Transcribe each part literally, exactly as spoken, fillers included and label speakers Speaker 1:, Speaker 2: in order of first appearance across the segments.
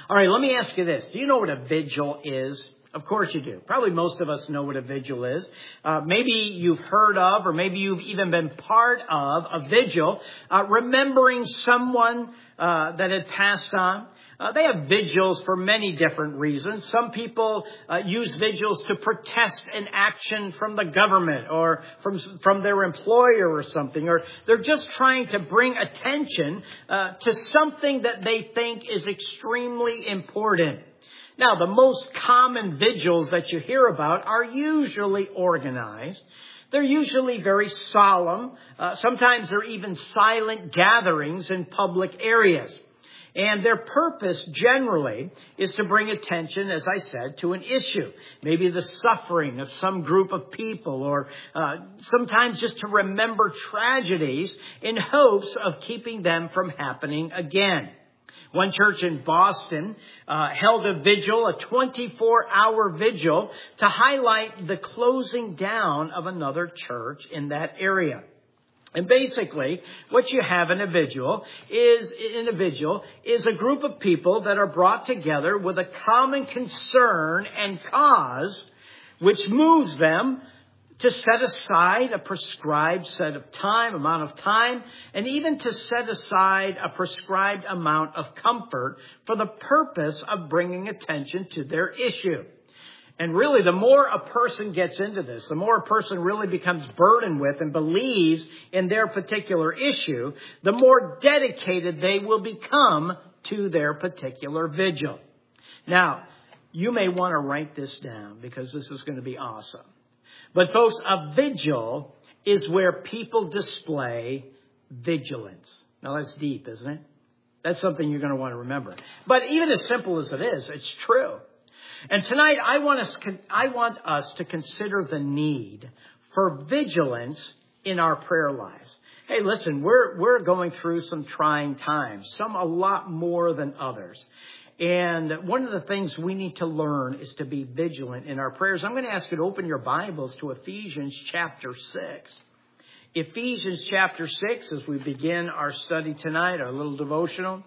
Speaker 1: All right, let me ask you this. Do you know what a vigil is? Of course you do. Probably most of us know what a vigil is. Uh, maybe you've heard of, or maybe you've even been part of a vigil, uh, remembering someone uh, that had passed on. Uh, they have vigils for many different reasons. Some people uh, use vigils to protest an action from the government or from from their employer or something, or they're just trying to bring attention uh, to something that they think is extremely important. Now, the most common vigils that you hear about are usually organized. They're usually very solemn. Uh, sometimes they're even silent gatherings in public areas. And their purpose generally is to bring attention, as I said, to an issue. Maybe the suffering of some group of people, or uh, sometimes just to remember tragedies in hopes of keeping them from happening again. One church in Boston uh, held a vigil, a twenty-four hour vigil, to highlight the closing down of another church in that area. And basically, what you have in a vigil is, in a vigil, is a group of people that are brought together with a common concern and cause, which moves them to set aside a prescribed set of time, amount of time, and even to set aside a prescribed amount of comfort for the purpose of bringing attention to their issue. And really, the more a person gets into this, the more a person really becomes burdened with and believes in their particular issue, the more dedicated they will become to their particular vigil. Now, you may want to write this down because this is going to be awesome. But folks, a vigil is where people display vigilance. Now that's deep, isn't it? That's something you're going to want to remember. But even as simple as it is, it's true. And tonight I want us, I want us to consider the need for vigilance in our prayer lives. Hey, listen, we're, we're going through some trying times, some a lot more than others. And one of the things we need to learn is to be vigilant in our prayers. I'm going to ask you to open your Bibles to Ephesians chapter six. Ephesians chapter six, as we begin our study tonight, our little devotional.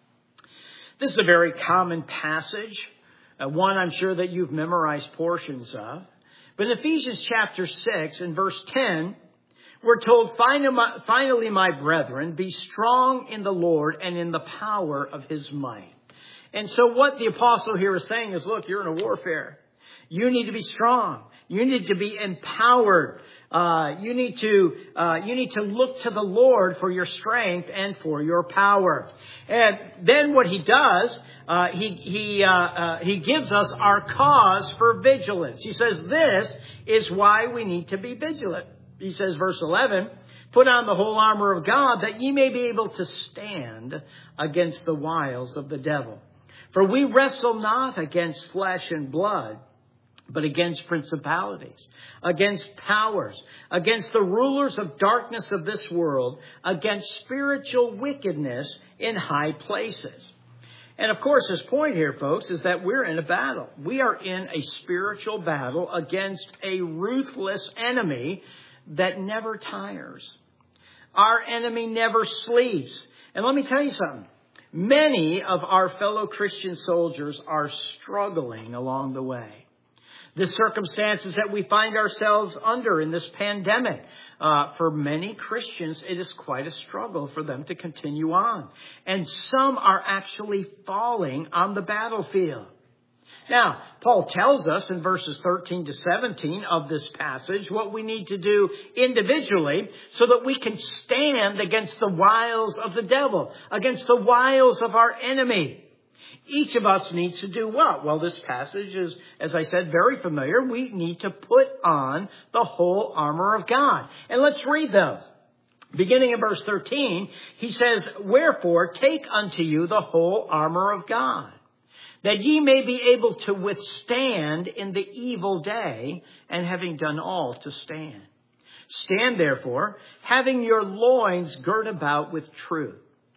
Speaker 1: This is a very common passage, uh, one I'm sure that you've memorized portions of. But in Ephesians chapter six, in verse ten, we're told, finally, my brethren, be strong in the Lord and in the power of his might. And so what the apostle here is saying is, look, you're in a warfare. You need to be strong. You need to be empowered. Uh, you need to, uh, you need to look to the Lord for your strength and for your power. And then what he does, uh, he, he, uh, uh, he gives us our cause for vigilance. He says, this is why we need to be vigilant. He says, verse eleven, put on the whole armor of God that ye may be able to stand against the wiles of the devil. For we wrestle not against flesh and blood, but against principalities, against powers, against the rulers of darkness of this world, against spiritual wickedness in high places. And of course, his point here, folks, is that we're in a battle. We are in a spiritual battle against a ruthless enemy that never tires. Our enemy never sleeps. And let me tell you something. Many of our fellow Christian soldiers are struggling along the way. The circumstances that we find ourselves under in this pandemic, uh, for many Christians, it is quite a struggle for them to continue on. And some are actually falling on the battlefield. Now, Paul tells us in verses thirteen to seventeen of this passage what we need to do individually so that we can stand against the wiles of the devil, against the wiles of our enemy. Each of us needs to do what? Well, this passage is, as I said, very familiar. We need to put on the whole armor of God. And let's read those. Beginning in verse thirteen, he says, wherefore take unto you the whole armor of God, that ye may be able to withstand in the evil day, and having done all to stand. Stand therefore, having your loins girt about with truth,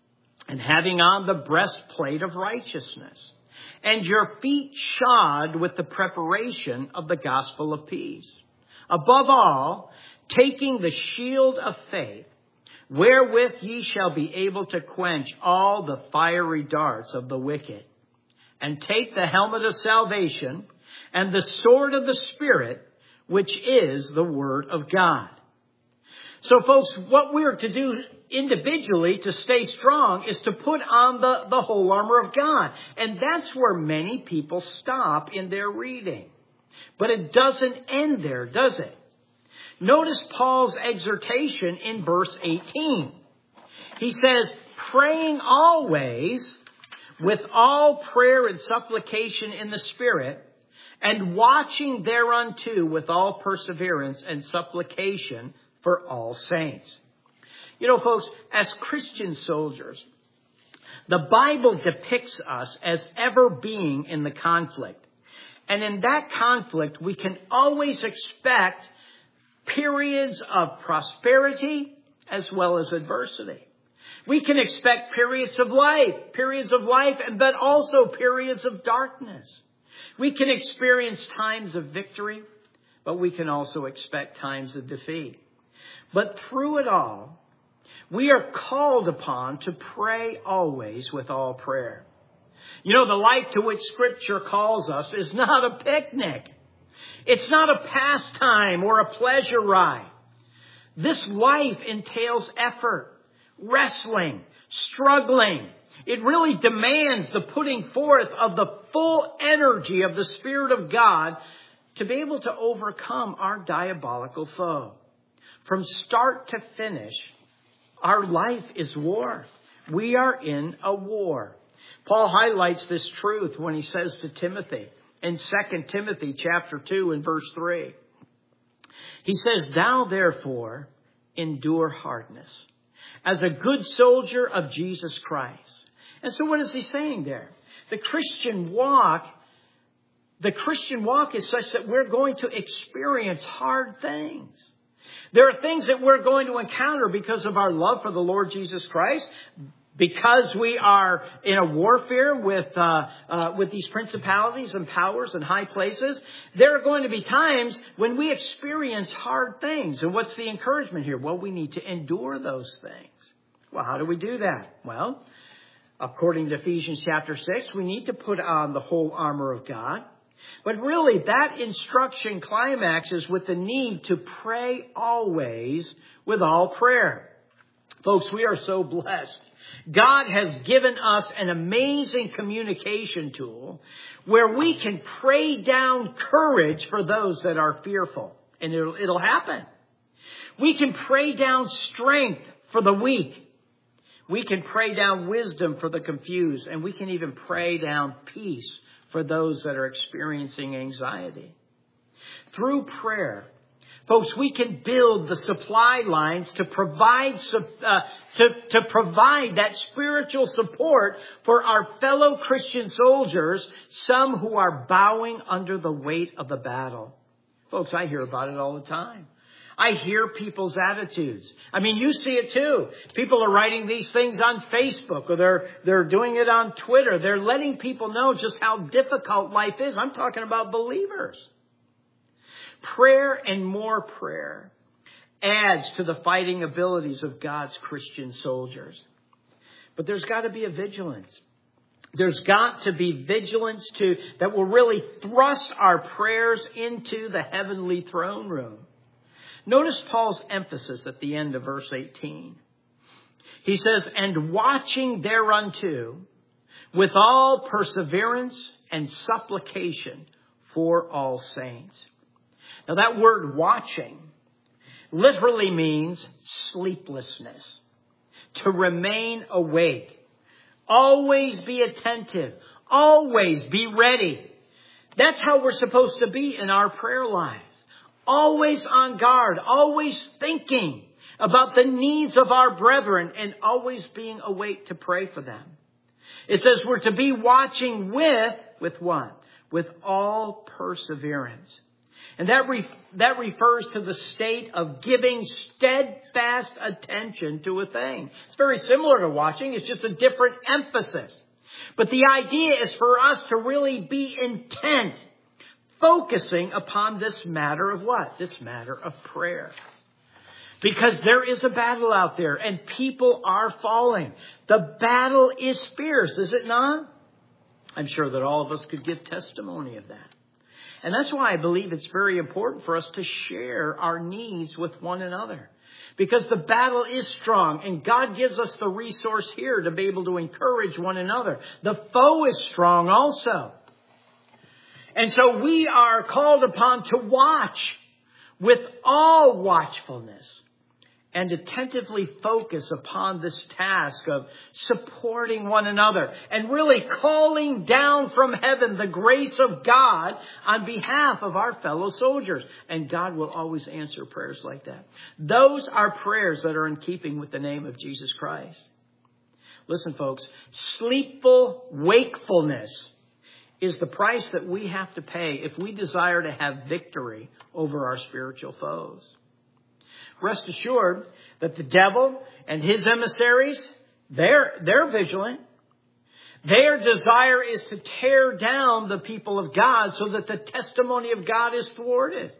Speaker 1: and having on the breastplate of righteousness, and your feet shod with the preparation of the gospel of peace. Above all, taking the shield of faith, wherewith ye shall be able to quench all the fiery darts of the wicked, and take the helmet of salvation and the sword of the Spirit, which is the Word of God. So folks, what we're to do individually to stay strong is to put on the, the whole armor of God. And that's where many people stop in their reading. But it doesn't end there, does it? Notice Paul's exhortation in verse eighteen. He says, praying always with all prayer and supplication in the Spirit, and watching thereunto with all perseverance and supplication for all saints. You know, folks, as Christian soldiers, the Bible depicts us as ever being in the conflict. And in that conflict, we can always expect periods of prosperity as well as adversity. We can expect periods of life, periods of life, and but also periods of darkness. We can experience times of victory, but we can also expect times of defeat. But through it all, we are called upon to pray always with all prayer. You know, the life to which Scripture calls us is not a picnic. It's not a pastime or a pleasure ride. This life entails effort, wrestling, struggling. It really demands the putting forth of the full energy of the Spirit of God to be able to overcome our diabolical foe. From start to finish, our life is war. We are in a war. Paul highlights this truth when he says to Timothy in Second Timothy chapter two and verse three. He says, thou therefore endure hardness as a good soldier of Jesus Christ. And so what is he saying there? The Christian walk, the Christian walk is such that we're going to experience hard things. There are things that we're going to encounter because of our love for the Lord Jesus Christ, because we are in a warfare with uh, uh, with these principalities and powers and high places. There are going to be times when we experience hard things. And what's the encouragement here? Well, we need to endure those things. Well, how do we do that? Well, according to Ephesians chapter six, we need to put on the whole armor of God. But really, that instruction climaxes with the need to pray always with all prayer. Folks, we are so blessed. God has given us an amazing communication tool where we can pray down courage for those that are fearful. And it'll, it'll happen. We can pray down strength for the weak. We can pray down wisdom for the confused. And we can even pray down peace for those that are experiencing anxiety. Through prayer, folks, we can build the supply lines to provide uh, to, to provide that spiritual support for our fellow Christian soldiers, some who are bowing under the weight of the battle. Folks, I hear about it all the time. I hear people's attitudes. I mean, you see it too. People are writing these things on Facebook, or they're they're doing it on Twitter. They're letting people know just how difficult life is. I'm talking about believers. Prayer and more prayer adds to the fighting abilities of God's Christian soldiers. But there's got to be a vigilance. There's got to be vigilance to that will really thrust our prayers into the heavenly throne room. Notice Paul's emphasis at the end of verse eighteen. He says, and watching thereunto with all perseverance and supplication for all saints. Now that word watching literally means sleeplessness, to remain awake, always be attentive, always be ready. That's how we're supposed to be in our prayer lives. Always on guard, always thinking about the needs of our brethren and always being awake to pray for them. It says we're to be watching with, with what? With all perseverance. And that re, that refers to the state of giving steadfast attention to a thing. It's very similar to watching. It's just a different emphasis. But the idea is for us to really be intent, focusing upon this matter of what? This matter of prayer. Because there is a battle out there and people are falling. The battle is fierce, is it not? I'm sure that all of us could give testimony of that. And that's why I believe it's very important for us to share our needs with one another. Because the battle is strong, and God gives us the resource here to be able to encourage one another. The foe is strong also. And so we are called upon to watch with all watchfulness and attentively focus upon this task of supporting one another and really calling down from heaven the grace of God on behalf of our fellow soldiers. And God will always answer prayers like that. Those are prayers that are in keeping with the name of Jesus Christ. Listen, folks, sleepful wakefulness is the price that we have to pay if we desire to have victory over our spiritual foes. Rest assured that the devil and his emissaries, they're, they're vigilant. Their desire is to tear down the people of God so that the testimony of God is thwarted.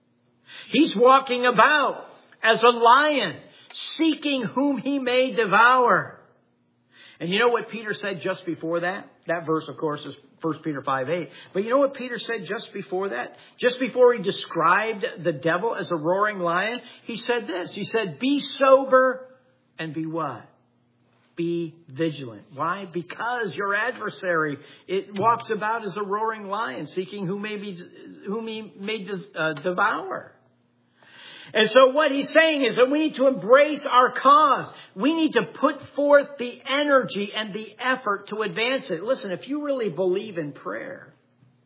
Speaker 1: He's walking about as a lion, seeking whom he may devour. And you know what Peter said just before that? That verse, of course, is First Peter five eight. But you know what Peter said just before that? Just before he described the devil as a roaring lion, he said this. He said, be sober and be what? Be vigilant. Why? Because your adversary, it walks about as a roaring lion, seeking whom, may be, whom he may uh, devour. And so what he's saying is that we need to embrace our cause. We need to put forth the energy and the effort to advance it. Listen, if you really believe in prayer,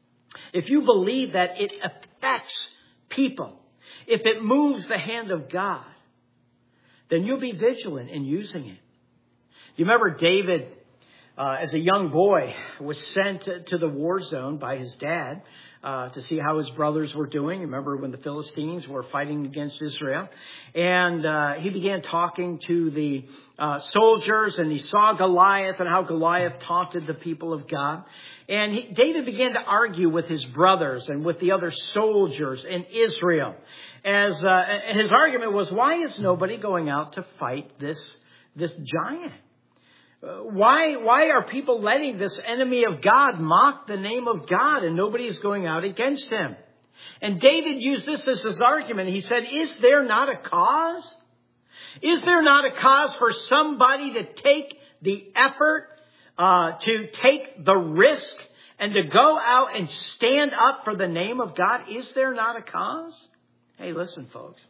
Speaker 1: if you believe that it affects people, if it moves the hand of God, then you'll be vigilant in using it. You remember David, uh, as a young boy, was sent to the war zone by his dad. Uh, to see how his brothers were doing. Remember when the Philistines were fighting against Israel? And uh, he began talking to the uh, soldiers, and he saw Goliath and how Goliath taunted the people of God. And he, David began to argue with his brothers and with the other soldiers in Israel. As uh, his argument was, why is nobody going out to fight this, this giant? Why, why are people letting this enemy of God mock the name of God and nobody is going out against him? And David used this as his argument. He said, is there not a cause? Is there not a cause for somebody to take the effort, uh, to take the risk and to go out and stand up for the name of God? Is there not a cause? Hey, listen, folks.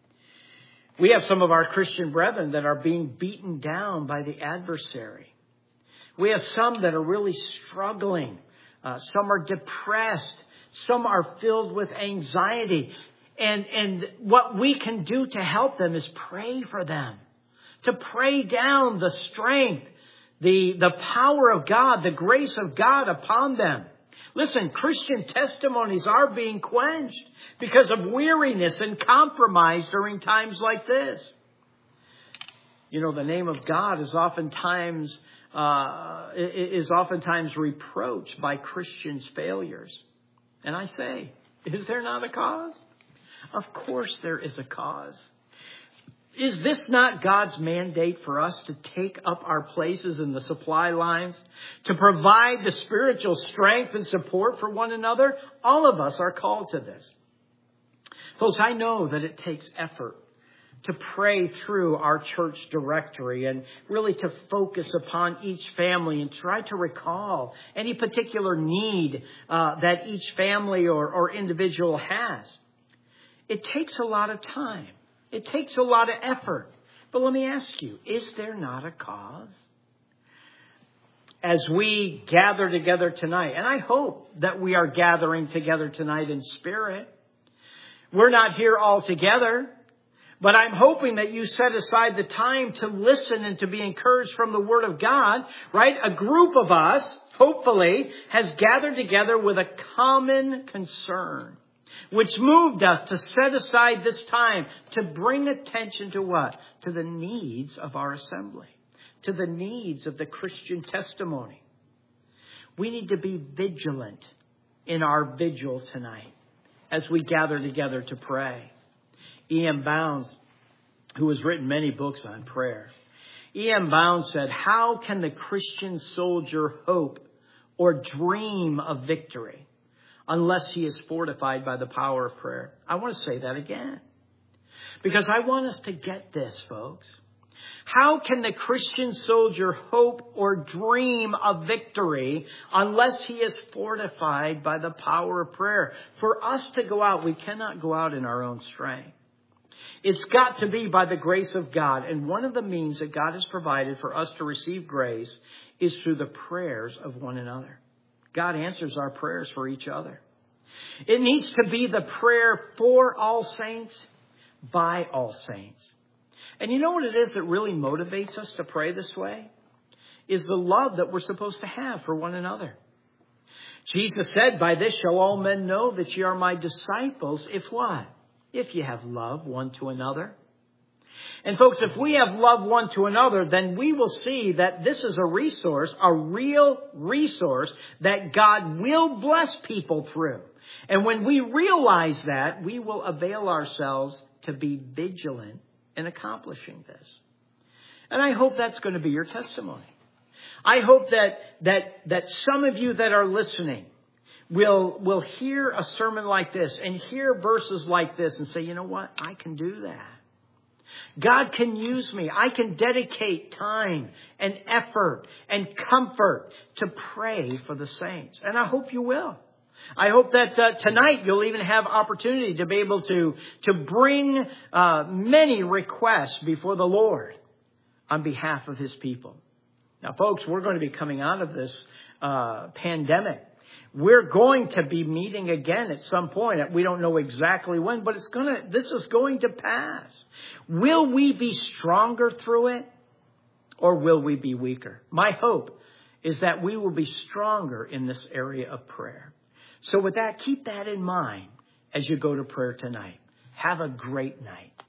Speaker 1: We have some of our Christian brethren that are being beaten down by the adversary. We have some that are really struggling. Uh, some are depressed. Some are filled with anxiety. And, and what we can do to help them is pray for them. To pray down the strength, the, the power of God, the grace of God upon them. Listen, Christian testimonies are being quenched because of weariness and compromise during times like this. You know, the name of God is oftentimes uh, is oftentimes reproached by Christians' failures. And I say, is there not a cause? Of course there is a cause. Is this not God's mandate for us to take up our places in the supply lines, to provide the spiritual strength and support for one another? All of us are called to this. Folks, I know that it takes effort to pray through our church directory and really to focus upon each family and try to recall any particular need uh, that each family or, or individual has. It takes a lot of time. It takes a lot of effort. But let me ask you, is there not a cause? As we gather together tonight, and I hope that we are gathering together tonight in spirit. We're not here all together, but I'm hoping that you set aside the time to listen and to be encouraged from the Word of God, right? A group of us, hopefully, has gathered together with a common concern, which moved us to set aside this time to bring attention to what? To the needs of our assembly, to the needs of the Christian testimony. We need to be vigilant in our vigil tonight as we gather together to pray. E M. Bounds, who has written many books on prayer, E M. Bounds said, how can the Christian soldier hope or dream of victory unless he is fortified by the power of prayer. I want to say that again, because I want us to get this, folks. How can the Christian soldier hope or dream of victory unless he is fortified by the power of prayer? For us to go out, we cannot go out in our own strength. It's got to be by the grace of God. And one of the means that God has provided for us to receive grace is through the prayers of one another. God answers our prayers for each other. It needs to be the prayer for all saints, by all saints. And you know what it is that really motivates us to pray this way? Is the love that we're supposed to have for one another. Jesus said, by this shall all men know that ye are my disciples, if what? If you have love one to another. And folks, if we have love one to another, then we will see that this is a resource, a real resource that God will bless people through. And when we realize that, we will avail ourselves to be vigilant in accomplishing this. And I hope that's going to be your testimony. I hope that that that some of you that are listening will will hear a sermon like this and hear verses like this and say, you know what? I can do that. God can use me. I can dedicate time and effort and comfort to pray for the saints. And I hope you will. I hope that uh, tonight you'll even have opportunity to be able to, to bring uh, many requests before the Lord on behalf of his people. Now, folks, we're going to be coming out of this uh, pandemic. We're going to be meeting again at some point. We don't know exactly when, but it's going to, this is going to pass. Will we be stronger through it, or will we be weaker? My hope is that we will be stronger in this area of prayer. So with that, keep that in mind as you go to prayer tonight. Have a great night.